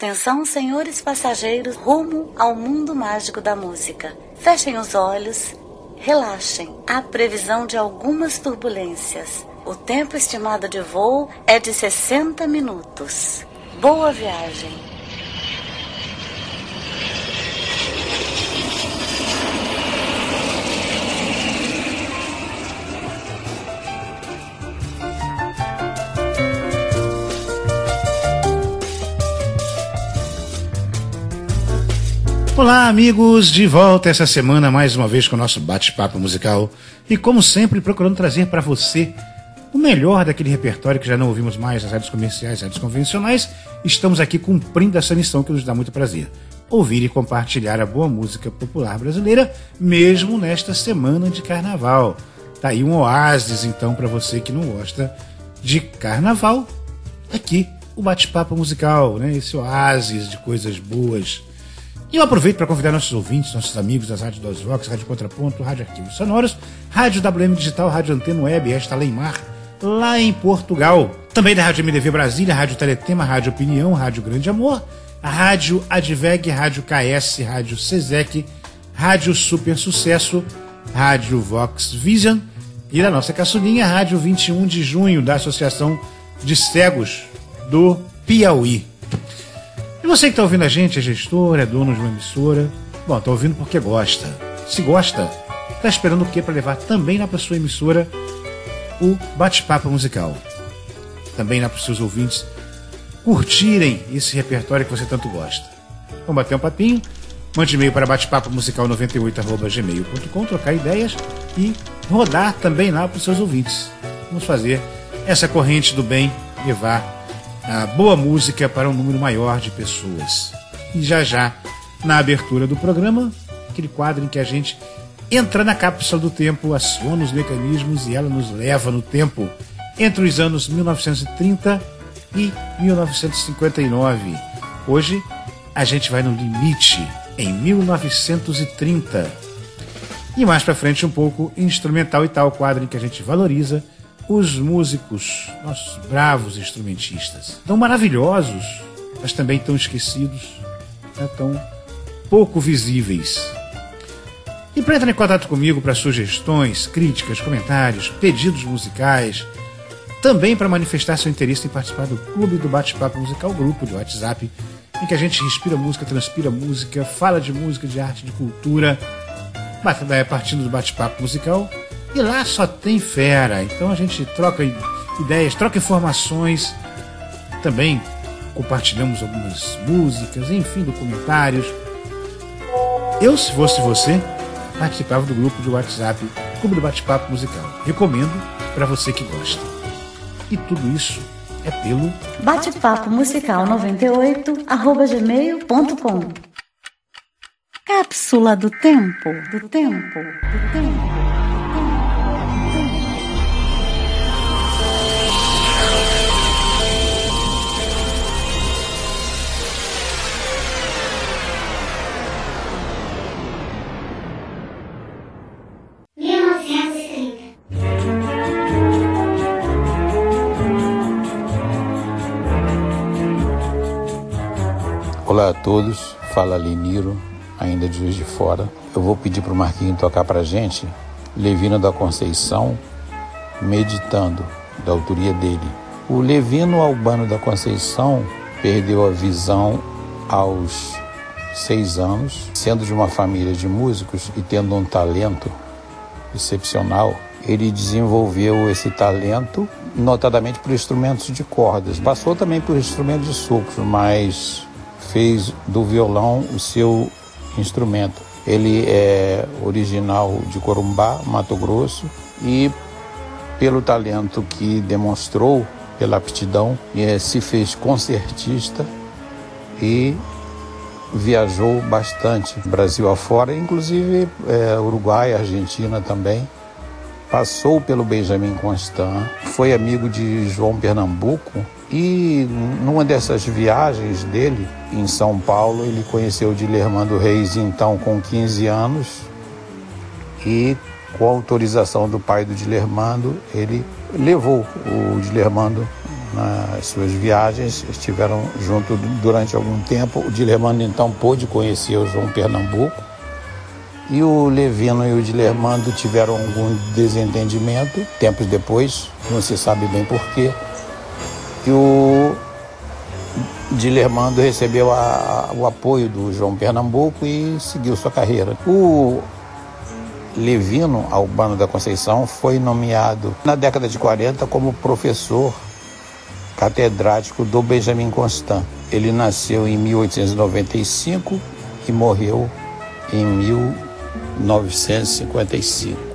Atenção, senhores passageiros, rumo ao mundo mágico da música. Fechem os olhos, relaxem. Há previsão de algumas turbulências. O tempo estimado de voo é de 60 minutos. Boa viagem. Olá, amigos, de volta essa semana mais uma vez com o nosso bate-papo musical e, como sempre, procurando trazer para você o melhor daquele repertório que já não ouvimos mais nas rádios comerciais, rádios convencionais. Estamos aqui cumprindo essa missão que nos dá muito prazer: ouvir e compartilhar a boa música popular brasileira, mesmo nesta semana de carnaval. Tá aí um oásis, então, para você que não gosta de carnaval. Aqui, o bate-papo musical, né? Esse oásis de coisas boas. E eu aproveito para convidar nossos ouvintes, nossos amigos das rádios dos Vox, Rádio Contraponto, Rádio Arquivos Sonoros, Rádio WM Digital, Rádio Antena Web, esta Leimar, lá em Portugal. Também da Rádio MDV Brasília, Rádio Teletema, Rádio Opinião, Rádio Grande Amor, a Rádio Adveg, Rádio KS, Rádio Sesec, Rádio Super Sucesso, Rádio Vox Vision e da nossa caçulinha, Rádio 21 de Junho, da Associação de Cegos do Piauí. E você que está ouvindo a gente, é gestor, é dono de uma emissora, bom, está ouvindo porque gosta. Se gosta, está esperando o quê para levar também lá para sua emissora o bate-papo musical? Também lá para os seus ouvintes curtirem esse repertório que você tanto gosta. Vamos bater um papinho? Mande e-mail para batepapomusical98@gmail.com, trocar ideias e rodar também lá para os seus ouvintes. Vamos fazer essa corrente do bem levar a boa música para um número maior de pessoas. E já, na abertura do programa, aquele quadro em que a gente entra na cápsula do tempo, aciona os mecanismos e ela nos leva no tempo entre os anos 1930 e 1959. Hoje, a gente vai no limite, em 1930. E mais pra frente um pouco, instrumental e tal, quadro em que a gente valoriza os músicos, nossos bravos instrumentistas, tão maravilhosos, mas também tão esquecidos, né, tão pouco visíveis. E para entrar em contato comigo para sugestões, críticas, comentários, pedidos musicais, também para manifestar seu interesse em participar do Clube do Bate-Papo Musical, grupo de WhatsApp, em que a gente respira música, transpira música, fala de música, de arte, de cultura, partindo do bate-papo musical. E lá só tem fera, então a gente troca ideias, troca informações, também compartilhamos algumas músicas, enfim, documentários. Eu, se fosse você, participava do grupo de WhatsApp, Clube do Bate-Papo Musical. Recomendo para você que gosta. E tudo isso é pelo Bate-Papo Musical 98@gmail.com. Cápsula do tempo. Olá a todos, fala Liniro, ainda de Juiz de Fora. Eu vou pedir para o Marquinhos tocar para a gente Levino da Conceição, Meditando, da autoria dele. O Levino Albano da Conceição perdeu a visão aos 6 anos, sendo de uma família de músicos e tendo um talento excepcional. Ele desenvolveu esse talento notadamente por instrumentos de cordas. Passou também por instrumentos de sopro, mas fez do violão o seu instrumento. Ele é original de Corumbá, Mato Grosso, e pelo talento que demonstrou, pela aptidão, se fez concertista e viajou bastante, Brasil afora, inclusive Uruguai, Argentina também. Passou pelo Benjamin Constant, foi amigo de João Pernambuco, e numa dessas viagens dele, em São Paulo, ele conheceu o Dilermando Reis, então com 15 anos, e com a autorização do pai do Dilermando, ele levou o Dilermando nas suas viagens, estiveram juntos durante algum tempo. O Dilermando então pôde conhecer o João Pernambuco, e o Levino e o Dilermando tiveram algum desentendimento. Tempos depois, não se sabe bem porquê, e o Dilermando recebeu o apoio do João Pernambuco e seguiu sua carreira. O Levino Albano da Conceição foi nomeado na década de 40 como professor catedrático do Benjamin Constant. Ele nasceu em 1895 e morreu em 1955.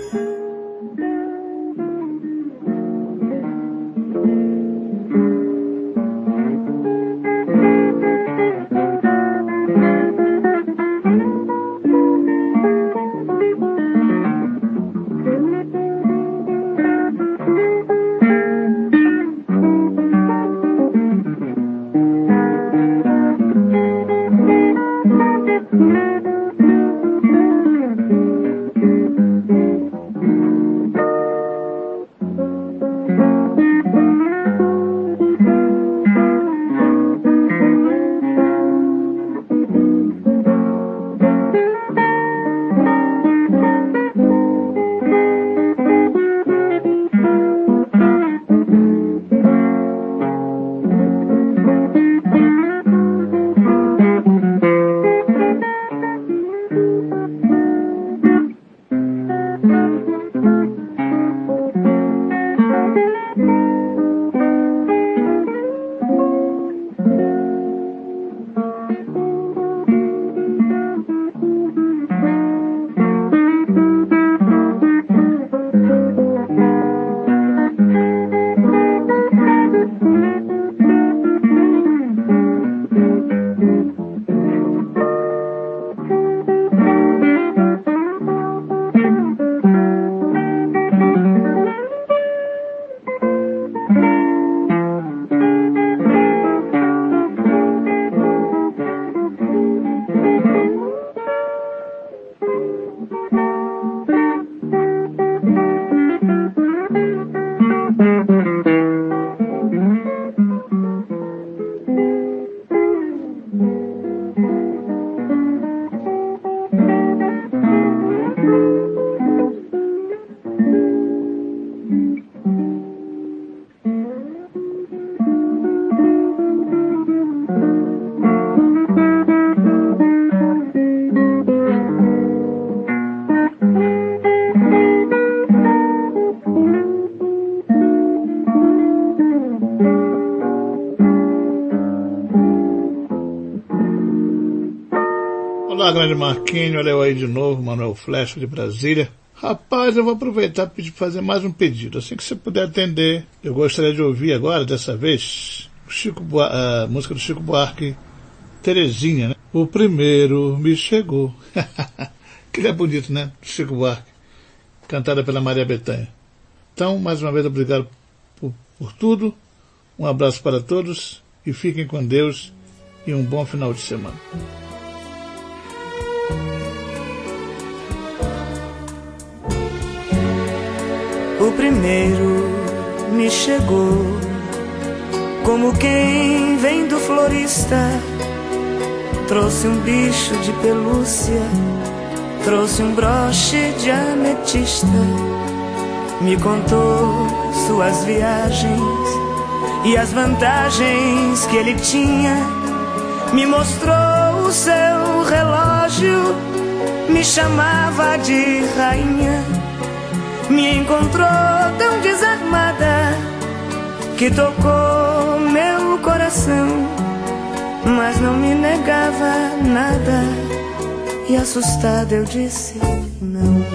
Olá, grande Marquinhos, olha eu aí de novo, Manuel Flecha de Brasília. Rapaz, eu vou aproveitar para fazer mais um pedido. Assim que você puder atender, eu gostaria de ouvir agora, dessa vez, a música do Chico Buarque, Terezinha, né? O primeiro me chegou. Que é bonito, né? Chico Buarque, cantada pela Maria Bethânia. Então, mais uma vez, obrigado por tudo. Um abraço para todos e fiquem com Deus e um bom final de semana. O primeiro me chegou, como quem vem do florista. Trouxe um bicho de pelúcia, trouxe um broche de ametista. Me contou suas viagens e as vantagens que ele tinha. Me mostrou o seu relógio, me chamava de rainha. Me encontrou tão desarmada que tocou meu coração, mas não me negava nada. E assustada eu disse não.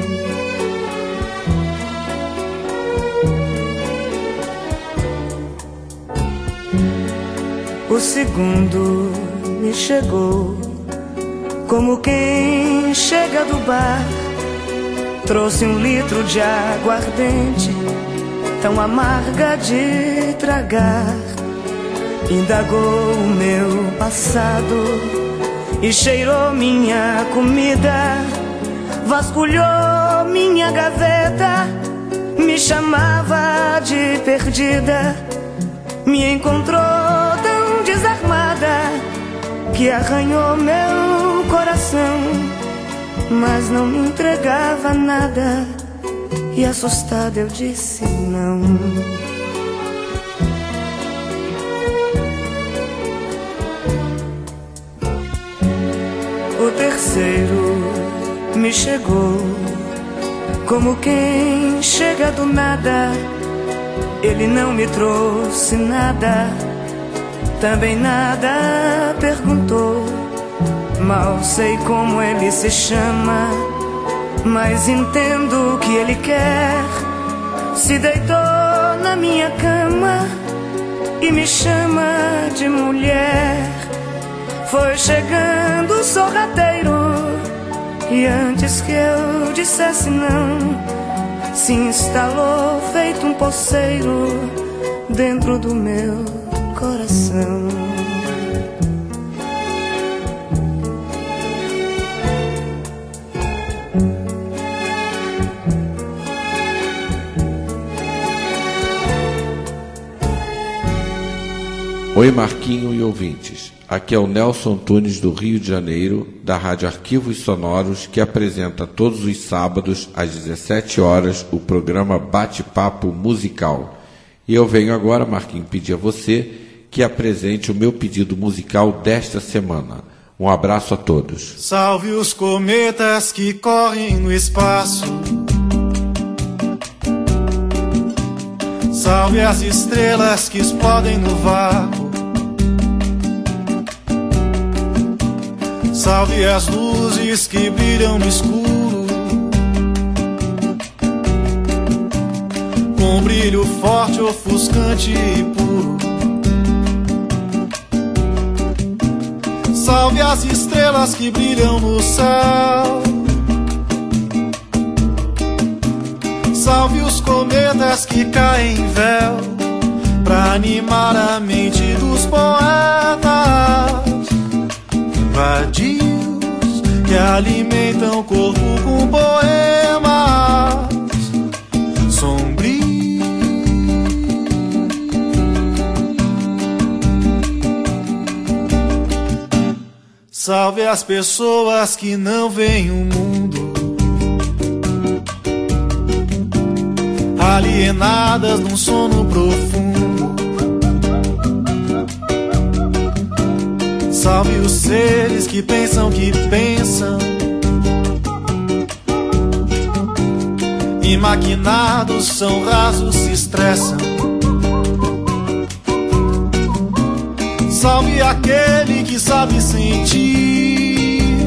O segundo me chegou, como quem chega do bar. Trouxe 1 litro de aguardente, tão amarga de tragar. Indagou o meu passado e cheirou minha comida. Vasculhou minha gaveta, me chamava de perdida. me encontrou tão desarmada que arranhou meu coração, mas não me entregava nada. E assustada eu disse não. O terceiro me chegou como quem chega do nada. Ele não me trouxe nada, também nada perguntou. Mal sei como ele se chama, mas entendo o que ele quer. Se deitou na minha cama e me chama de mulher. Foi chegando o sorrateiro e antes que eu dissesse não, se instalou feito um poceiro dentro do meu coração. Oi, Marquinho e ouvintes. Aqui é o Nelson Antunes do Rio de Janeiro, da Rádio Arquivos Sonoros, que apresenta todos os sábados às 17 horas o programa Bate-Papo Musical. E eu venho agora, Marquinho, pedir a você que apresente o meu pedido musical desta semana. Um abraço a todos. Salve os cometas que correm no espaço. Salve as estrelas que explodem no vácuo. Salve as luzes que brilham no escuro, com brilho forte, ofuscante e puro. Salve as estrelas que brilham no céu. Salve os cometas que caem em véu, pra animar a mente dos poetas. Vadios que alimentam o corpo com poemas sombrios. Salve as pessoas que não veem o mundo, alienadas num sono profundo. Salve os seres que pensam, e maquinados são rasos, se estressam. Salve aquele que sabe sentir.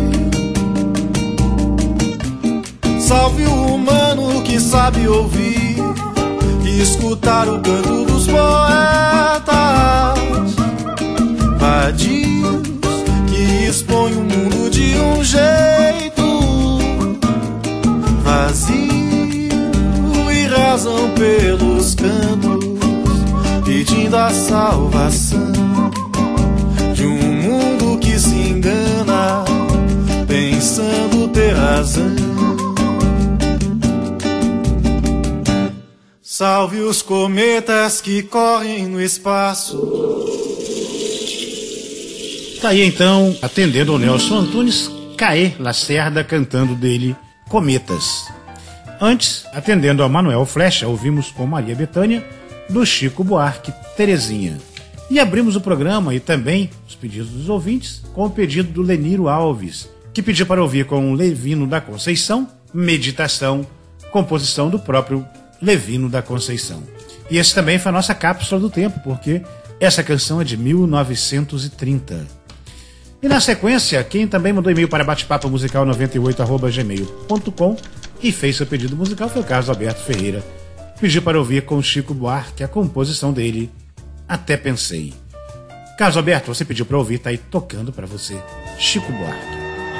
Salve o humano que sabe ouvir e escutar o canto dos poetas. Vadios que expõem o mundo de um jeito vazio e razão pelos cantos, pedindo a salvação de um mundo que se engana, pensando ter razão. Salve os cometas que correm no espaço. Tá aí então, atendendo ao Nelson Antunes, Caê Lacerda cantando dele Cometas. Antes, atendendo ao Manuel Flecha, ouvimos com Maria Bethânia, do Chico Buarque, Terezinha. E abrimos o programa e também os pedidos dos ouvintes com o pedido do Leniro Alves, que pediu para ouvir com o Levino da Conceição, Meditação, composição do próprio Levino da Conceição. E esse também foi a nossa cápsula do tempo, porque essa canção é de 1930. E na sequência, quem também mandou e-mail para batepapomusical98@gmail.com e fez seu pedido musical foi o Carlos Alberto Ferreira. Pediu para ouvir com Chico Buarque a composição dele, Até Pensei. Carlos Alberto, você pediu para ouvir, tá aí tocando para você, Chico Buarque.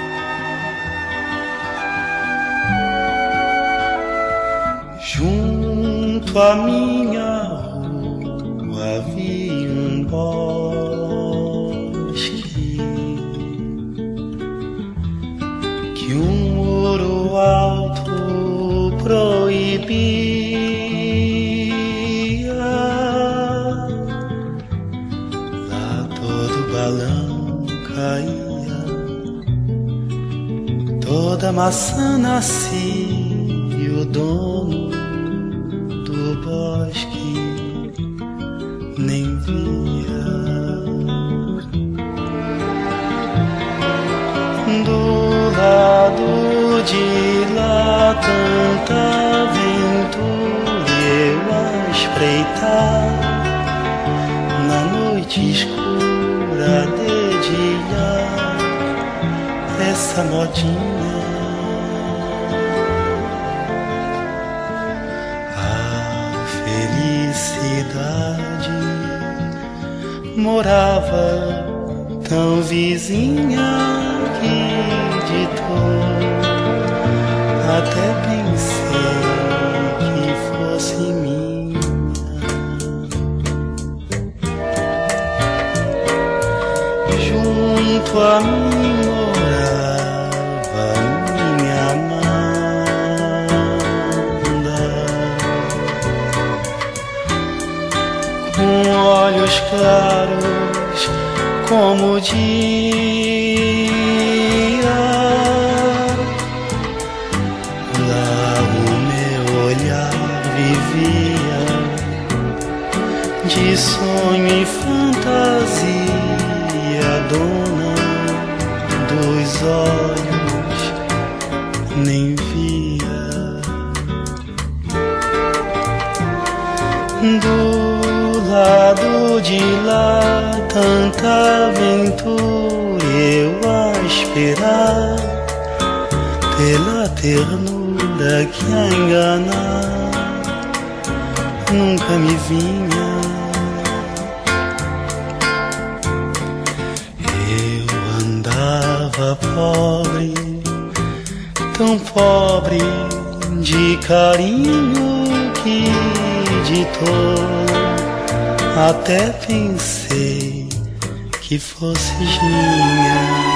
Junto à minha rua havia um bosque que um muro alto proibia. flor da maçã nascia, o dono do bosque nem via. Do lado de lá tanta aventura eu a espreitar, na noite escura dedilhar essa modinha. A felicidade morava tão vizinha que de todo até pensei que fosse minha. Junto a mim morava minha Amanda, com olhos claros como o dia. Lá o meu olhar vivia de sonho e fantasia, dona dos olhos nem via. Do lado de lá tanta aventura eu a esperar, pela ternura que a enganar nunca me vinha. Eu andava pobre, tão pobre de carinho que de todo até pensei que fosses minha.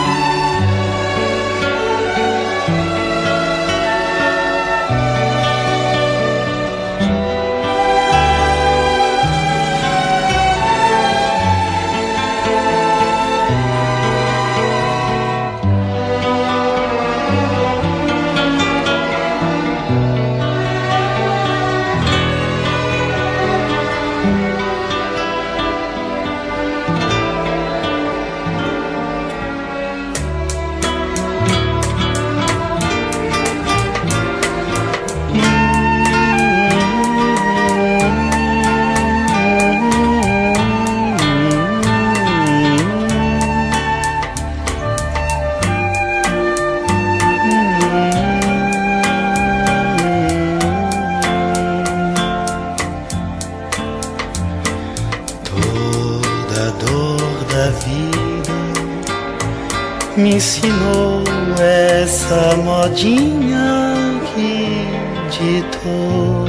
Me ensinou essa modinha que ditou,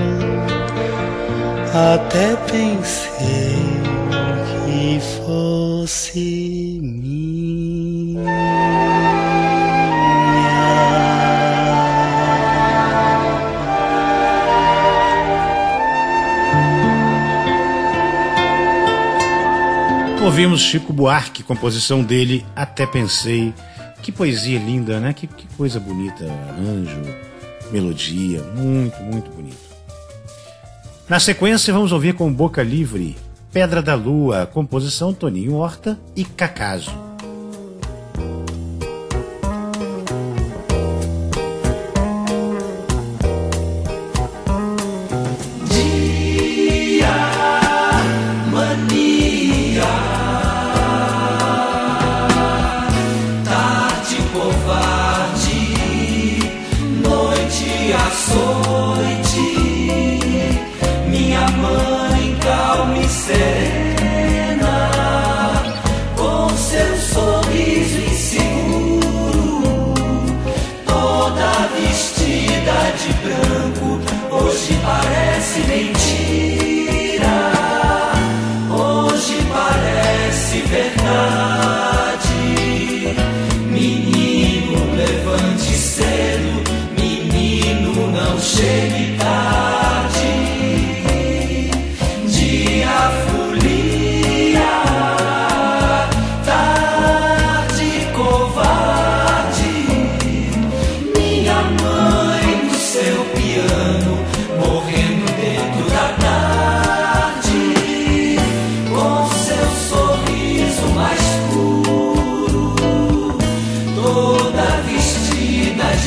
até pensei que fosse minha. Ouvimos Chico Buarque, composição dele, Até Pensei. Que poesia linda, né? Que coisa bonita, arranjo, melodia, muito, muito bonito. Na sequência vamos ouvir com Boca Livre, Pedra da Lua, composição Toninho Horta e Cacaso.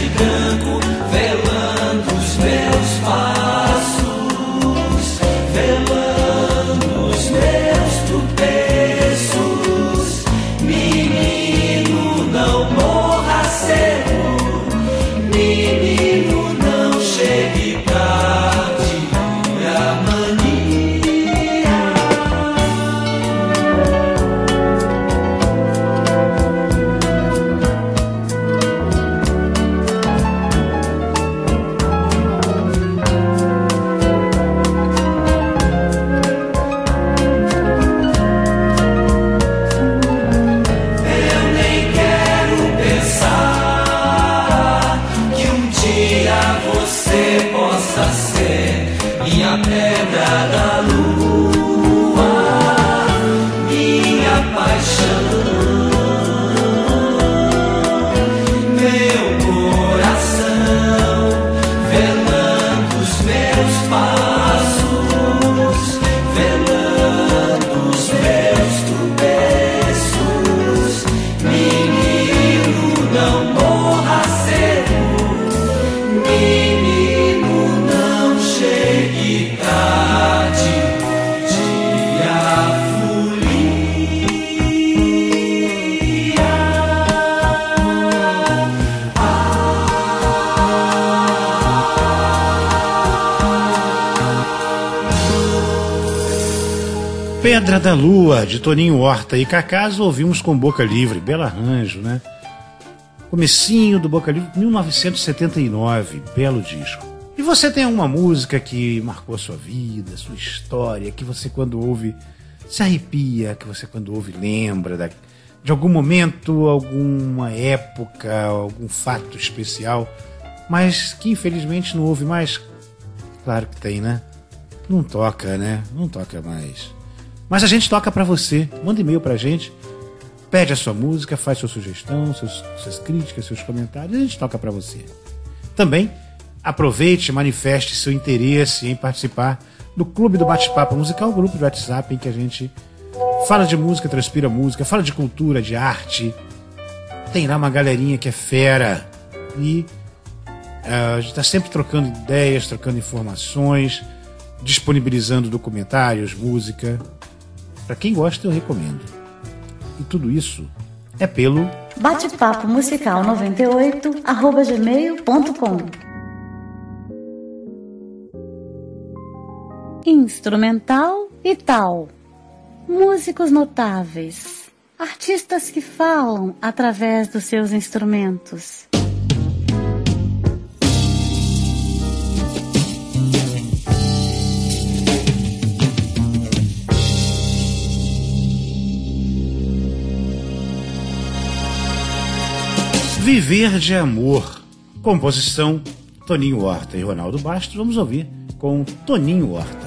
branco, velando os meus passos, velando os meus tropeços. Menino, não morra cedo, menino, não chegue tarde, a mania. Minha pedra da lua, minha paixão, meu coração, velando os meus passos, velando os meus tropeços. Menino, não morra cedo, menino, não chegue tarde, dia folia. Pedra da Lua, de Toninho Horta e Cacás, ouvimos com Boca Livre, belo arranjo, né? Comecinho do Boca Livre, 1979, belo disco. E você tem alguma música que marcou a sua vida, a sua história, que você quando ouve se arrepia, que você quando ouve lembra de algum momento, alguma época, algum fato especial, mas que infelizmente não ouve mais? Claro que tem, né? Não toca, né? Não toca mais. Mas a gente toca pra você. Manda e-mail pra gente, pede a sua música, faz sua sugestão, suas críticas, seus comentários, a gente toca pra você. Também aproveite e manifeste seu interesse em participar do Clube do Bate-Papo Musical, grupo de WhatsApp em que a gente fala de música, transpira música, fala de cultura, de arte. Tem lá uma galerinha que é fera e a gente está sempre trocando ideias, trocando informações, disponibilizando documentários, música. Para quem gosta, eu recomendo. E tudo isso é pelo Bate-Papo Musical 98@gmail.com. Instrumental e tal. Músicos notáveis. Artistas que falam através dos seus instrumentos. Viver de Amor. Composição Toninho Horta e Ronaldo Bastos. Vamos ouvir com Toninho Horta.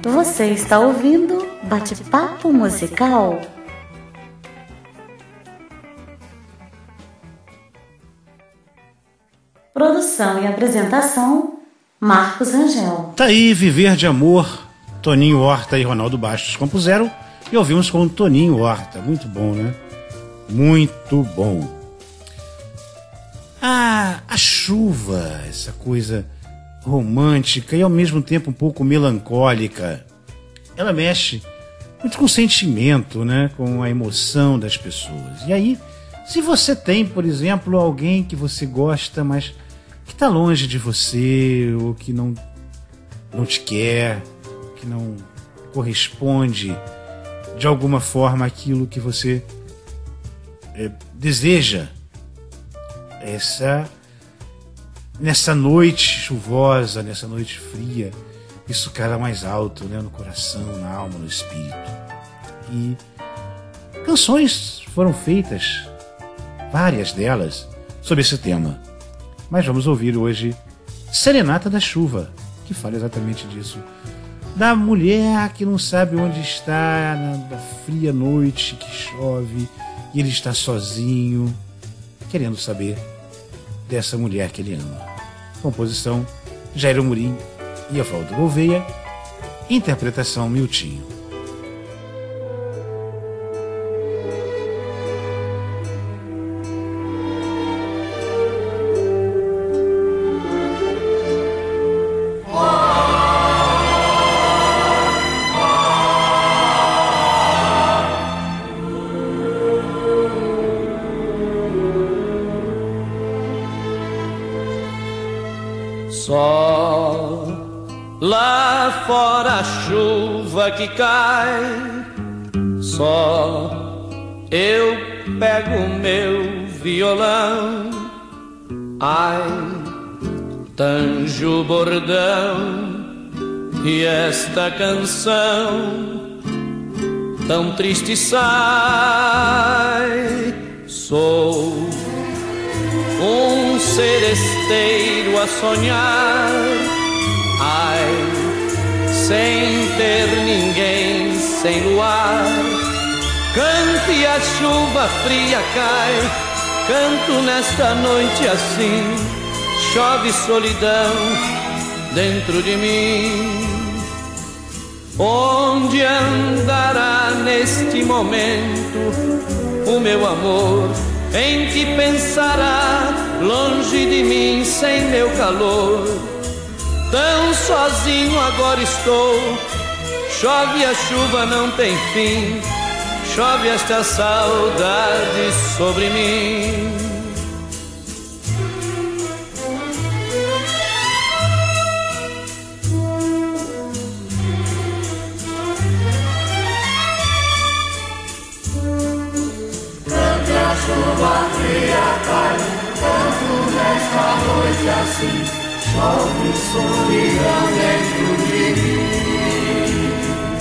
Você está ouvindo Bate-Papo Musical. Produção e apresentação, Marcos Rangel. Tá aí, Viver de Amor, Toninho Horta e Ronaldo Bastos compuseram e ouvimos com Toninho Horta. Muito bom, né? Muito bom. A chuva, essa coisa romântica e ao mesmo tempo um pouco melancólica, ela mexe muito com o sentimento, né? Com a emoção das pessoas. E aí, se você tem, por exemplo, alguém que você gosta, mas que está longe de você, ou que não te quer, que não corresponde de alguma forma àquilo que você deseja, nessa noite chuvosa, nessa noite fria, isso cala mais alto, né, no coração, na alma, no espírito. E canções foram feitas, várias delas, sobre esse tema. Mas vamos ouvir hoje Serenata da Chuva, que fala exatamente disso. Da mulher que não sabe onde está na fria noite que chove e ele está sozinho, querendo saber dessa mulher que ele ama. Composição Jair Amorim e Evaldo Gouveia. Interpretação Miltinho. Só lá fora a chuva que cai, só eu pego meu violão, ai, tanjo o bordão e esta canção tão triste sai. Sou um seresteiro a sonhar, ai, sem ter ninguém, sem luar. Canto e a chuva fria cai, canto nesta noite assim, chove solidão dentro de mim. Onde andará neste momento o meu amor? Em que pensará, longe de mim, sem meu calor? Tão sozinho agora estou, chove a chuva, não tem fim, chove esta saudade sobre mim. A chuva fria cai, tanto nesta noite assim, chove solidão dentro de mim.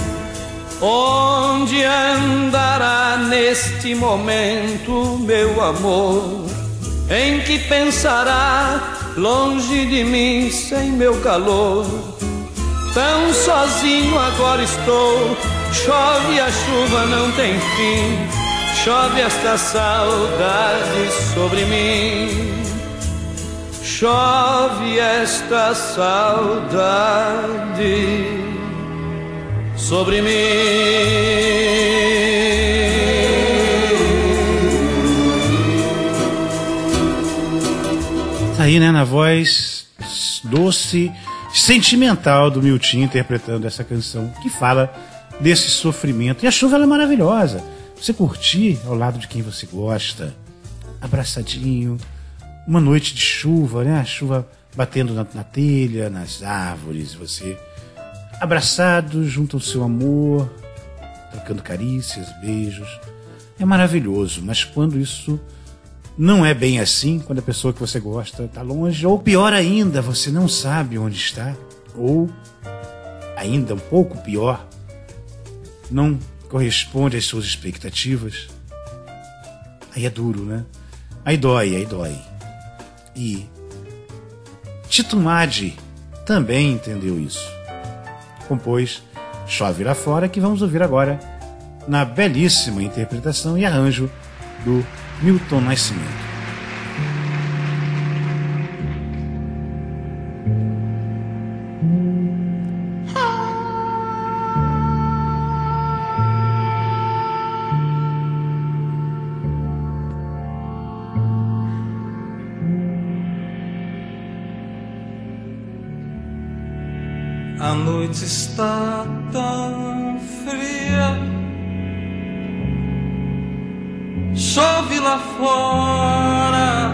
Onde andará neste momento meu amor? Em que pensará, longe de mim, sem meu calor? Tão sozinho agora estou, chove a chuva, não tem fim, chove esta saudade sobre mim, chove esta saudade sobre mim. Tá aí, né, na voz doce, sentimental do Miltinho, interpretando essa canção que fala desse sofrimento. E a chuva, ela é maravilhosa. Você curtir ao lado de quem você gosta, abraçadinho, uma noite de chuva, né? A chuva batendo na telha, nas árvores, você abraçado junto ao seu amor, trocando carícias, beijos. É maravilhoso, mas quando isso não é bem assim, quando a pessoa que você gosta está longe, ou pior ainda, você não sabe onde está, ou ainda um pouco pior, não corresponde às suas expectativas, aí é duro, né? Aí dói. E Tito Maddi também entendeu isso. Compôs Chove Lá Fora, que vamos ouvir agora na belíssima interpretação e arranjo do Milton Nascimento. A noite está tão fria, chove lá fora.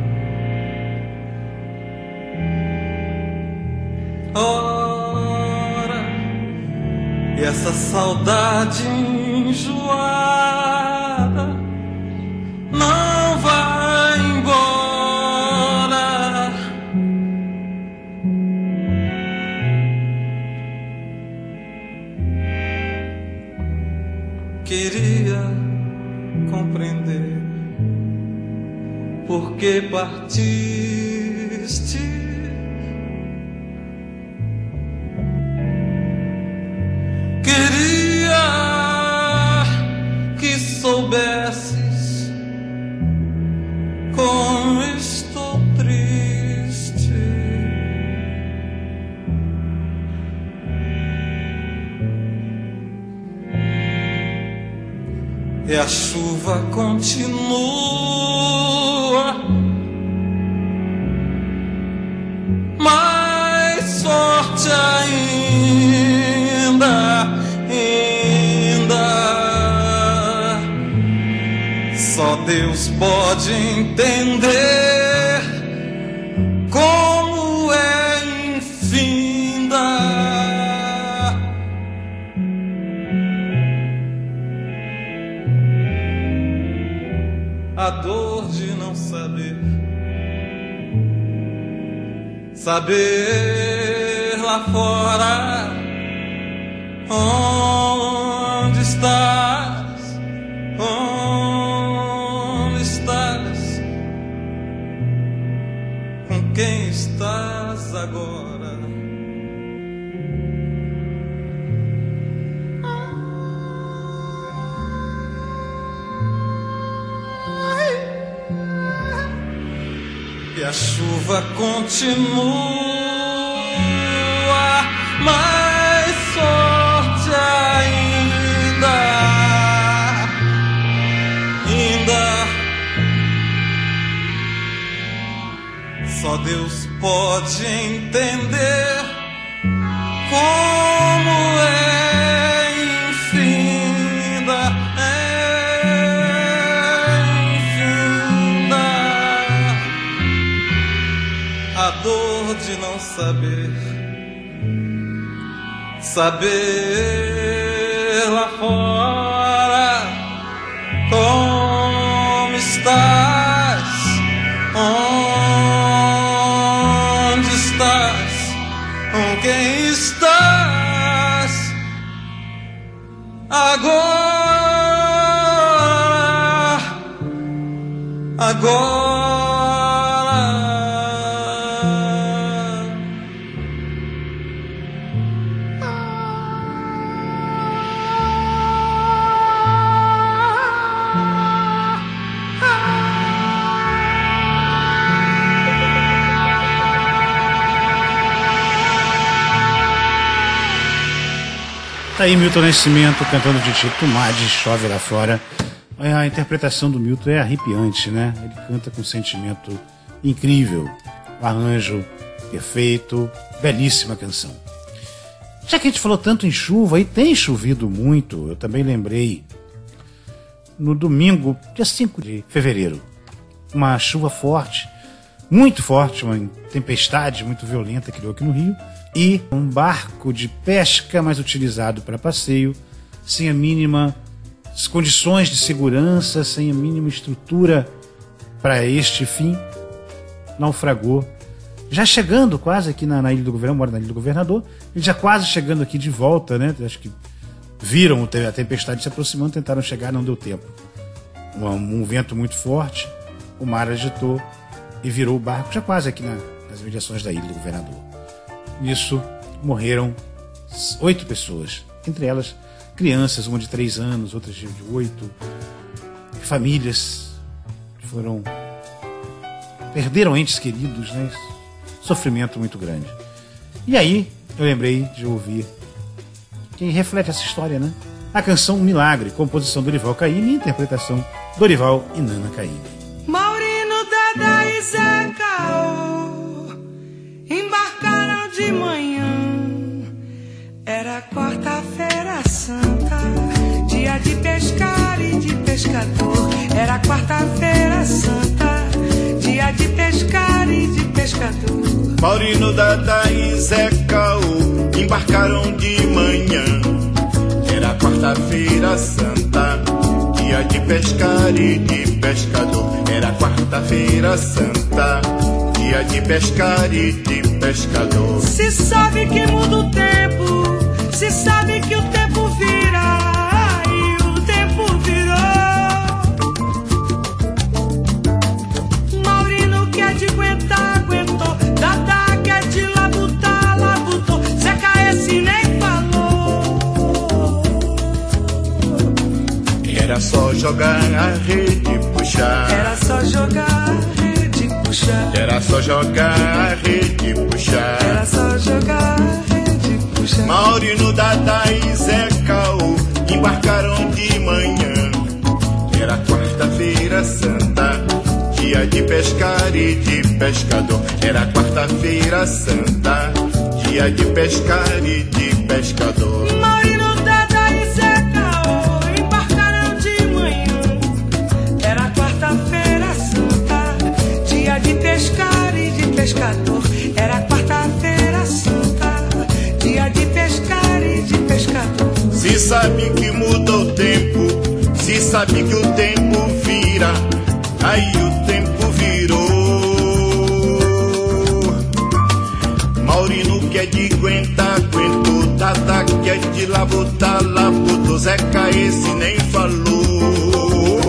Ora, e essa saudade enjoada não vai embora. Queria compreender por que partiste. Queria que soubesses como estou triste. E a chuva continua mais forte ainda. Só Deus pode entender como é infinda a dor de não saber lá fora onde estás, onde estás, com quem estás agora. E a chuva continua mais forte ainda. Só Deus pode entender como é infinda, a dor de não saber lá fora como estás, onde estás, com quem estás agora. Tá aí Milton Nascimento cantando de Tito Madi, Chove Lá Fora. A interpretação do Milton é arrepiante, né? Ele canta com um sentimento incrível, o arranjo perfeito, belíssima canção. Já que a gente falou tanto em chuva, e tem chovido muito, eu também lembrei, no domingo, dia 5 de fevereiro, uma chuva forte, muito forte, uma tempestade muito violenta criou aqui no Rio, e um barco de pesca mais utilizado para passeio, sem a mínima condições de segurança, sem a mínima estrutura para este fim, naufragou. Já chegando quase aqui na Ilha do Governador, mora na Ilha do Governador, ele já quase chegando aqui de volta, né? Acho que viram a tempestade se aproximando, tentaram chegar, não deu tempo. Um vento muito forte, o mar agitou e virou o barco já quase aqui nas imediações da Ilha do Governador. Nisso morreram 8 pessoas entre elas crianças, uma de 3 anos, outras de 8, famílias perderam entes queridos, né? Sofrimento muito grande. E aí eu lembrei de ouvir que reflete essa história, né? A canção Milagre, composição Dorival Caymmi e interpretação Dorival e Nana Caymmi. Maurino, Dada e Zé Caô embarcaram de manhã. Era quarta-feira santa, dia de pescar e de pescador. Era quarta-feira santa, dia de pescar e de pescador. Maurino, Dada e Zé Caô embarcaram de manhã. Era quarta-feira santa, dia de pescar e de pescador. Era quarta-feira santa, dia de pescar e de pescador. Se sabe que muda o tempo, se sabe que o tempo vira, e o tempo virou. Maurino quer de aguentar, aguentou. Dada quer de labutar, labutou. Zeca esse nem falou. Era só jogar a rede e puxar. Era só jogar a rede e puxar. Era só jogar a rede e puxar. Era só jogar a rede e puxar. Maurino, Dada e Zé Caô embarcaram de manhã. Era quarta-feira santa, dia de pescar e de pescador. Era quarta-feira santa, dia de pescar e de pescador. Maurino, Dada e Zé Caô embarcaram de manhã. Era quarta-feira santa, dia de pescar e de pescador. Era quarta-feira santa, dia de pescar e de pescador. Se sabe que muda o tempo, se sabe que o tempo vira, aí o tempo virou. Maurino quer de aguentar, aguentou. Dada quer de labutar, labutou. Zeca esse nem falou.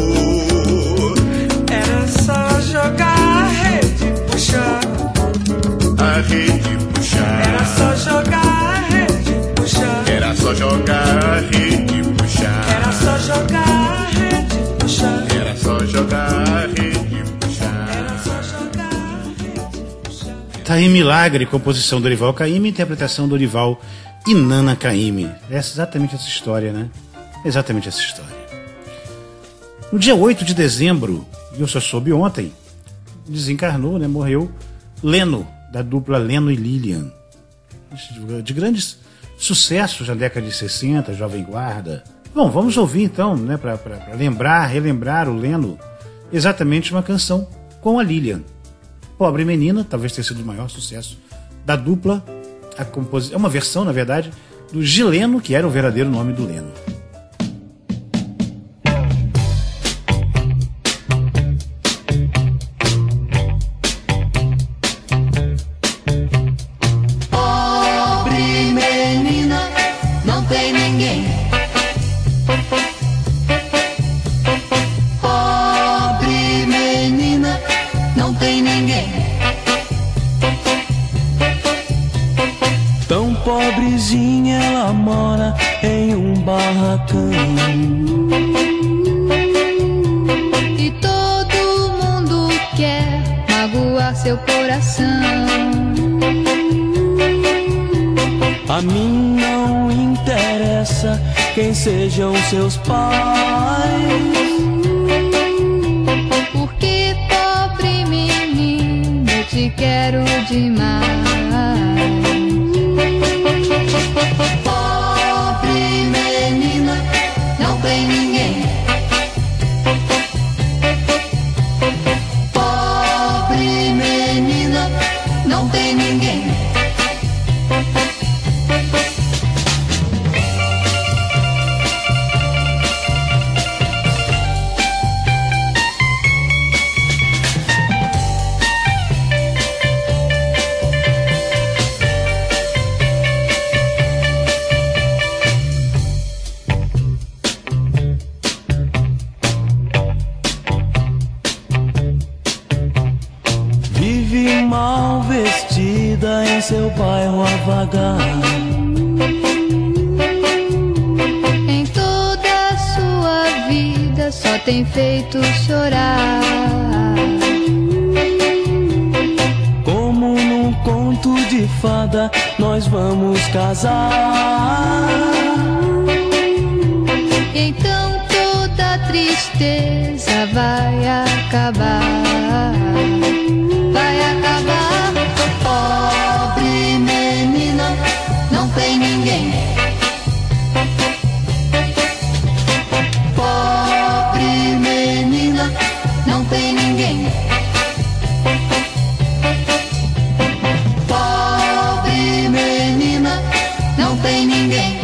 Era só jogar a rede e puxar. A rede e puxar. Era só jogar a rede e puxar. Era só jogar a rede e puxar. Era só jogar a rede e puxar. Era só jogar a rede e puxar. Era só jogar a rede e puxar. Tá aí Milagre, composição Dorival Caymmi, interpretação Dorival e Nana Caymmi. É exatamente essa história, né? Exatamente essa história. No dia 8 de dezembro, eu só soube ontem, desencarnou, né? Morreu Leno, da dupla Leno e Lilian. De grandes sucessos na década de 60, Jovem Guarda. Bom, vamos ouvir então, né? Para relembrar o Leno, exatamente uma canção com a Lilian. Pobre Menina, talvez tenha sido o maior sucesso da dupla. É uma versão, na verdade, do Gileno, que era o verdadeiro nome do Leno. Pobre menina, não tem ninguém. Pobre menina, não tem ninguém. Tão pobrezinha, ela mora em um barracão. E todo mundo quer magoar seu coração. A mim não interessa quem sejam seus pais. Porque, pobre menino, eu te quero demais. Pobre menina, não tem ninguém. Pobre menina, não tem ninguém. Vive mal vestida em seu bairro a vagar. tem feito chorar. Como num conto de fada, nós vamos casar. Então toda tristeza vai acabar. Vai acabar. Pobre menina, não tem ninguém. Pobre menina, não tem ninguém. Pobre menina, não tem ninguém.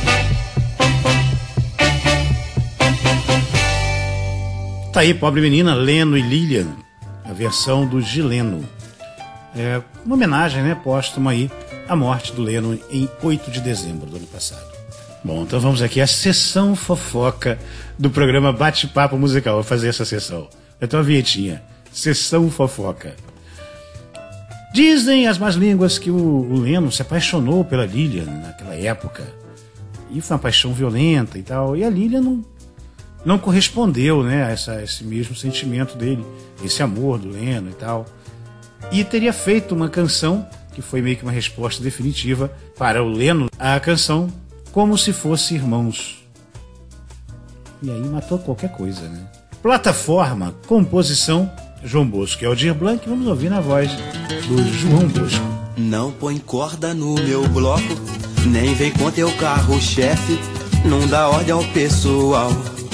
Tá aí, Pobre Menina, Leno e Lilian, a versão do Gileno. É uma homenagem, né, póstuma aí à morte do Leno em 8 de dezembro do ano passado. Bom, então vamos aqui à sessão fofoca do programa Bate-Papo Musical. Vou fazer essa sessão. Então a vinhetinha, sessão fofoca. Dizem as más línguas que o Leno se apaixonou pela Lilian naquela época. E foi uma paixão violenta e tal. E a Lilian não correspondeu, né, a esse mesmo sentimento dele, esse amor do Leno e tal. E teria feito uma canção, que foi meio que uma resposta definitiva para o Leno, a canção Como Se Fosse Irmãos. E aí matou qualquer coisa, né? Plataforma, composição, João Bosco e Aldir Blanc. Vamos ouvir na voz do João Bosco. Não põe corda no meu bloco, nem vem com teu carro-chefe, não dá ordem ao pessoal.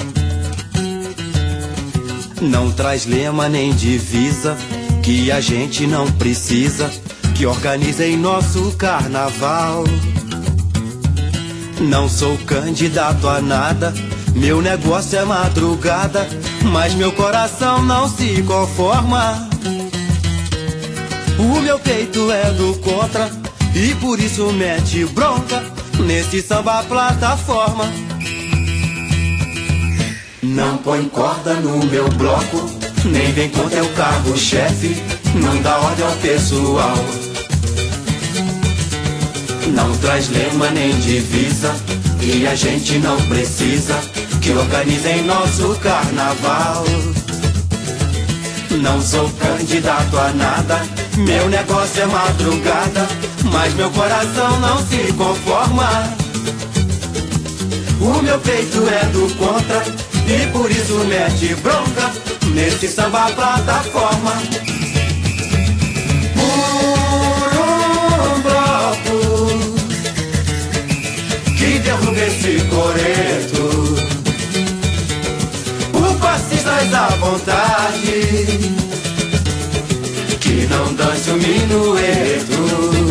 Não traz lema nem divisa, que a gente não precisa, que organiza em nosso carnaval. Não sou candidato a nada, meu negócio é madrugada, mas meu coração não se conforma. O meu peito é do contra, e por isso mete bronca nesse samba plataforma. Não põe corda no meu bloco, nem vem com teu carro-chefe, não dá ordem ao pessoal. Não traz lema nem divisa, e a gente não precisa, que organiza em nosso carnaval. Não sou candidato a nada, meu negócio é madrugada, mas meu coração não se conforma. O meu peito é do contra, e por isso mete bronca nesse samba plataforma. Por um bloco que derruba esse coreto, o fascistas à vontade, que não dance o minueto.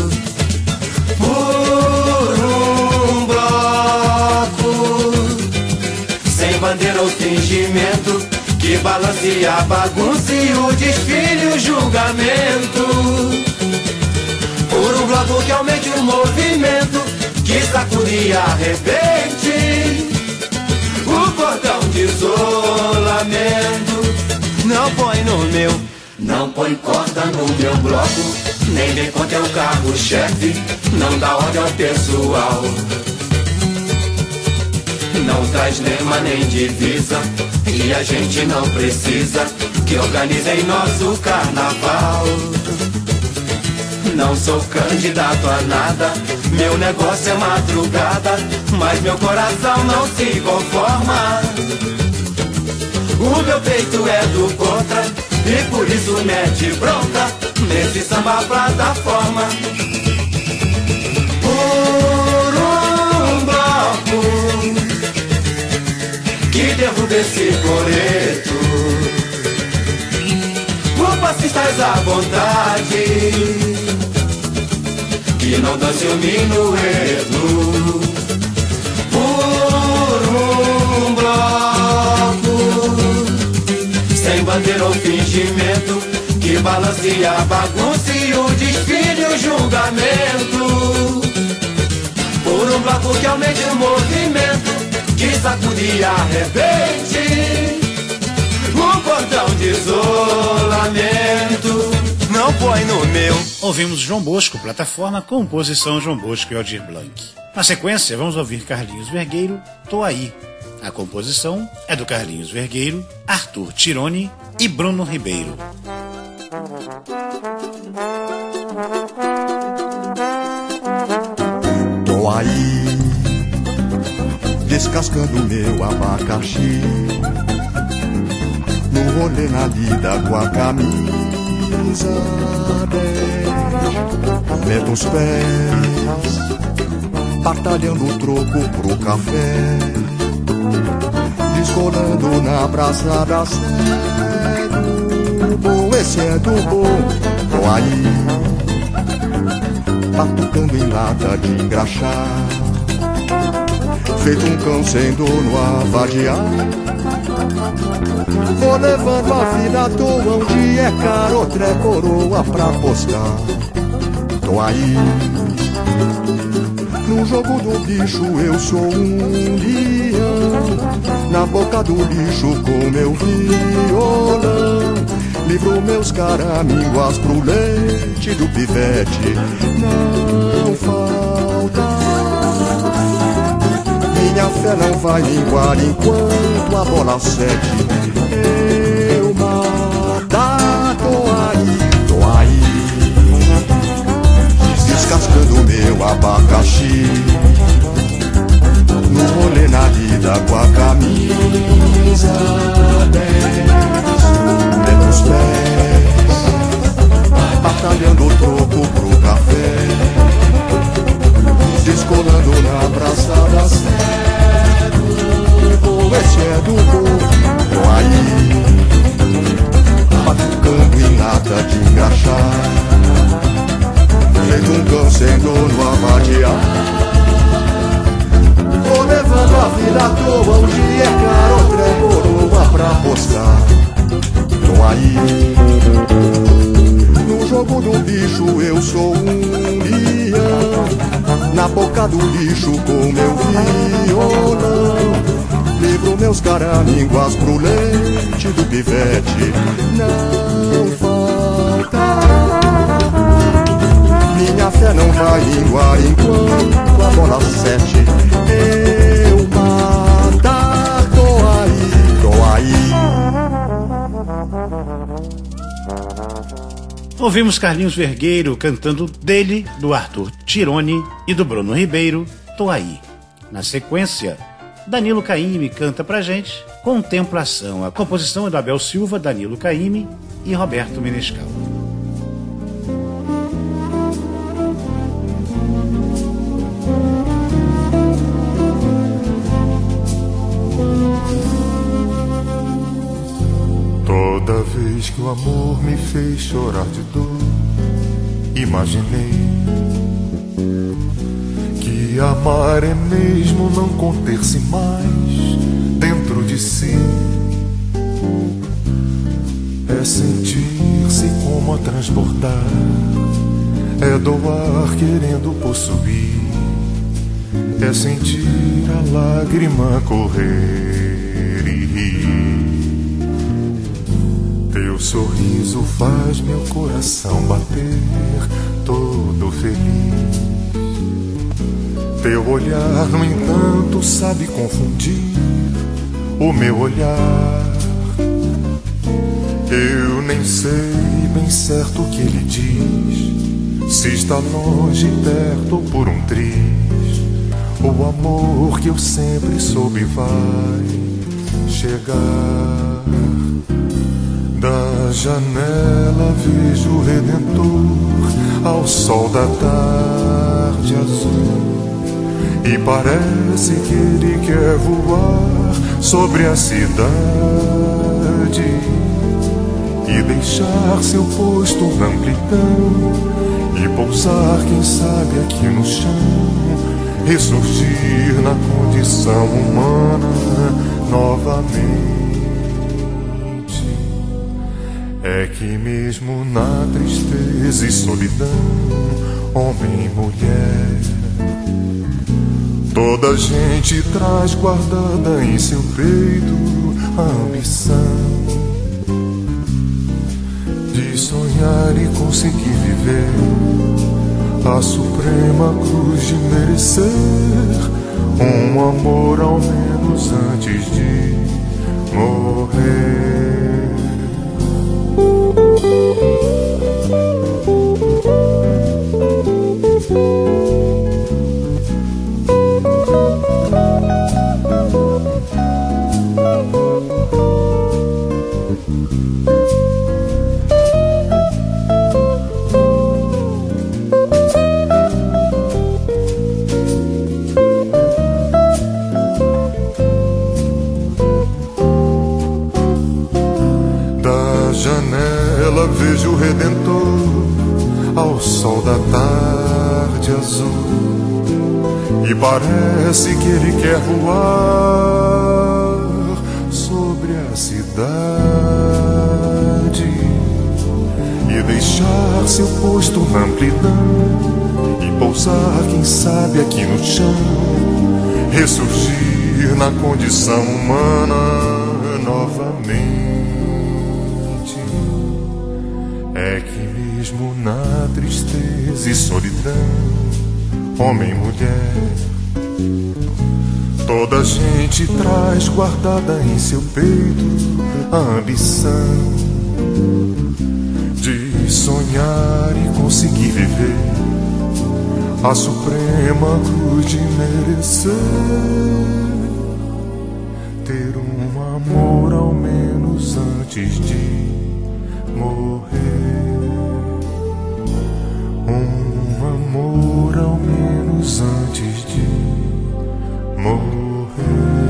Por um bloco sem bandeira ou fingimento, que balance a bagunça e o desfile e o julgamento. Por um bloco que aumente o movimento, que sacude e arrebente o cordão de isolamento. Não põe no meu, não põe corda no meu bloco, nem vem com teu carro-chefe, não dá ordem ao pessoal. Não traz lema nem divisa, e a gente não precisa, que organiza em nosso carnaval. Não sou candidato a nada, meu negócio é madrugada, mas meu coração não se conforma. O meu peito é do contra, e por isso mete bronca nesse samba plataforma. Por um bloco que derruba esse coreto, o fascistas à vontade, que não dance o minueto. Por um bloco sem bandeira ou fingimento, que balance a bagunça e o desfile e o julgamento. Por um bloco que aumente o movimento, que sacude e arrebente o cordão de isolamento. Não põe no meu. Ouvimos João Bosco, plataforma, composição João Bosco e Aldir Blanc. Na sequência, vamos ouvir Carlinhos Vergueiro, Tô Aí. A composição é do Carlinhos Vergueiro, Arthur Tironi e Bruno Ribeiro. Tô aí, descascando meu abacaxi, no rolê na lida com a camisa 10, meto os pés, batalhando o troco pro café, descolando na praça da cego. Bom, esse é do bom. Tô aí, batucando em lata de engraxar, feito um cão sem dono a vadiar. Vou levando a vida à toa, um dia é caro, outro é coroa pra postar. Tô aí, no jogo do bicho eu sou um leão, na boca do lixo com meu violão, livro meus caraminguas pro leite do pivete. Não falta, minha fé não vai minguar enquanto a bola 7 eu matar. Tô aí, descascando meu abacaxi, no rolê na lida com a camisa 10, dentro dos pés, batalhando o troco pro café, descolando na praça da cego. Esse é do bom. Tô aí, batucando em lata de engraxar, feito um cão sem dono a vadiar. Vou levando a vida à toa, um dia é caro, outro é coroa pra apostar. Tô aí, no jogo do bicho eu sou um leão, na boca do lixo com meu violão, livro meus caraminguas pro leite do pivete. Não falta, minha fé não vai minguar enquanto a bola 7 eu matar. Tô aí. Ouvimos Carlinhos Vergueiro cantando dele, do Arthur Tironi e do Bruno Ribeiro, Tô Aí. Na sequência, Danilo Caymmi canta pra gente Contemplação. A composição é do Abel Silva, Danilo Caymmi e Roberto Menescal. Toda vez que o amor me fez chorar de dor, imaginei que amar é mesmo não conter-se mais dentro de si. É sentir-se como a transbordar, é doar querendo possuir, é sentir a lágrima correr e rir. Teu sorriso faz meu coração bater todo feliz. Teu olhar, no entanto, sabe confundir o meu olhar. Eu nem sei bem certo o que ele diz, se está longe, perto ou por um triz. O amor que eu sempre soube vai chegar. Da janela vejo o Redentor ao sol da tarde azul, e parece que ele quer voar sobre a cidade e deixar seu posto na amplidão e pousar, quem sabe, aqui no chão, ressurgir na condição humana novamente. É que mesmo na tristeza e solidão, homem e mulher, toda gente traz guardada em seu peito a ambição de sonhar e conseguir viver a suprema cruz de merecer um amor ao menos antes de morrer. Vejo o Redentor ao sol da tarde azul, e parece que ele quer voar sobre a cidade e deixar seu posto na amplidão e pousar, quem sabe, aqui no chão, ressurgir na condição humana novamente. É que mesmo na tristeza e solidão, homem e mulher, toda gente traz guardada em seu peito a ambição de sonhar e conseguir viver a suprema cruz de merecer ter um amor ao menos antes de morrer. Um amor ao menos antes de morrer.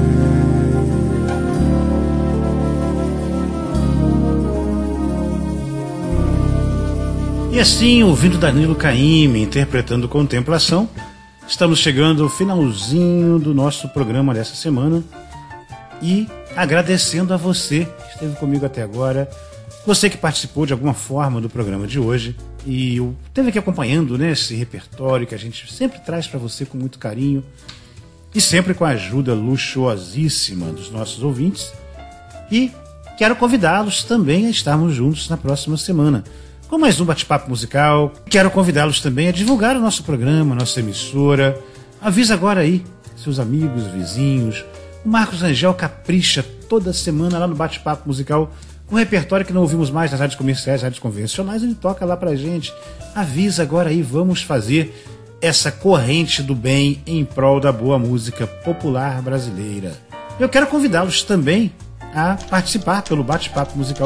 E assim, ouvindo Danilo Caymmi interpretando Contemplação, estamos chegando ao finalzinho do nosso programa dessa semana e agradecendo a você que esteve comigo até agora, você que participou de alguma forma do programa de hoje e esteve aqui acompanhando, né, esse repertório que a gente sempre traz para você com muito carinho e sempre com a ajuda luxuosíssima dos nossos ouvintes. E quero convidá-los também a estarmos juntos na próxima semana com mais um bate-papo musical. Quero convidá-los também a divulgar o nosso programa, nossa emissora. Avisa agora aí seus amigos, vizinhos. O Marcos Rangel capricha toda semana lá no bate-papo musical, um repertório que não ouvimos mais nas rádios comerciais, rádios convencionais, ele toca lá pra gente. Avisa agora aí, vamos fazer essa corrente do bem em prol da boa música popular brasileira. Eu quero convidá-los também a participar pelo bate-papo musical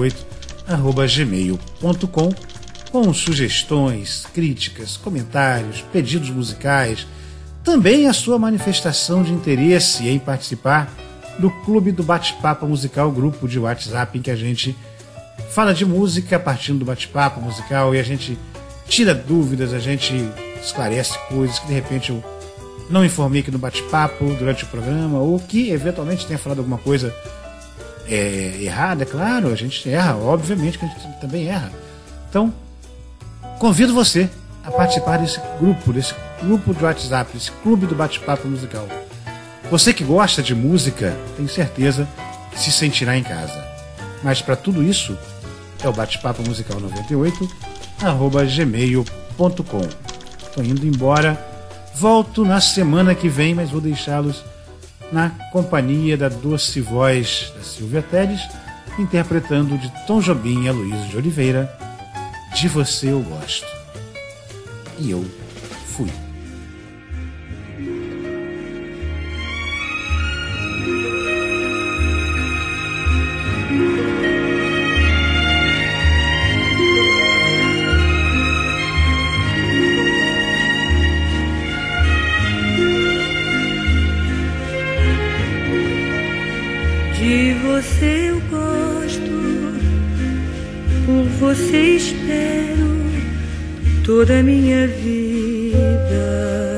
98@gmail.com com sugestões, críticas, comentários, pedidos musicais, também a sua manifestação de interesse em participar do Clube do Bate-Papo Musical, grupo de WhatsApp em que a gente fala de música partindo do bate-papo musical e a gente tira dúvidas, a gente esclarece coisas que de repente eu não informei aqui no bate-papo durante o programa, ou que eventualmente tenha falado alguma coisa errada. É claro, a gente erra, obviamente que a gente também erra. Então, convido você a participar desse grupo de WhatsApp, desse Clube do Bate-Papo Musical. Você que gosta de música, tem certeza que se sentirá em casa. Mas para tudo isso, é o bate-papo musical 98@gmail.com. Estou indo embora, volto na semana que vem, mas vou deixá-los na companhia da doce voz da Silvia Teles, interpretando de Tom Jobim e Aloysio de Oliveira, De Você Eu Gosto. E eu fui. De você eu gosto, por você espero toda a minha vida.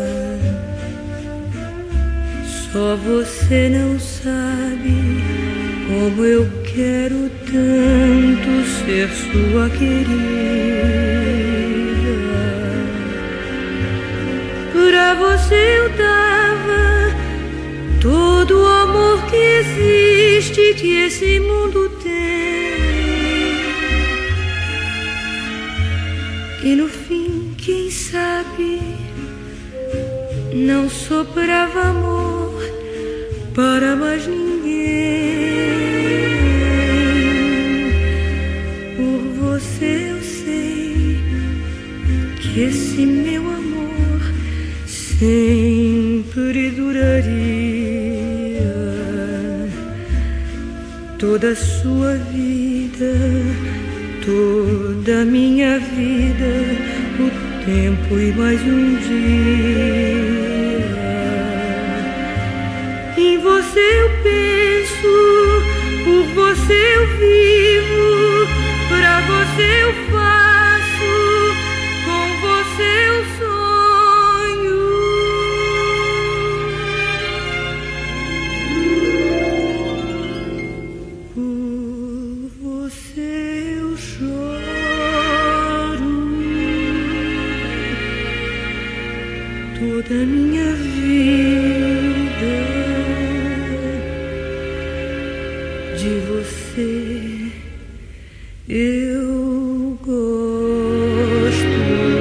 Só você não sabe como eu quero tanto ser sua querida. Pra você eu dava todo o amor que existe, que esse mundo tem. E no fim, quem sabe, não soprava amor para mais ninguém. Por você eu sei que esse meu amor sempre duraria toda a sua vida, toda a minha vida, o tempo e mais um dia. Em você eu penso, por você eu vivo, pra você eu faço, com você eu sonho. Por você eu choro toda a minha vida. De você eu gosto.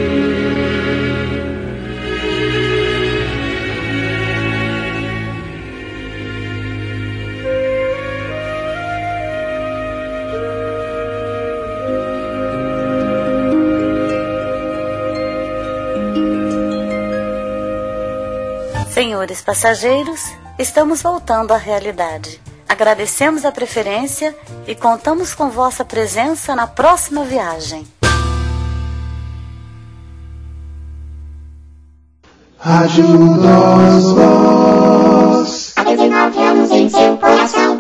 Senhores passageiros, estamos voltando à realidade. Agradecemos a preferência e contamos com vossa presença na próxima viagem. Rádio Nós Voz. Há 19 anos em seu coração.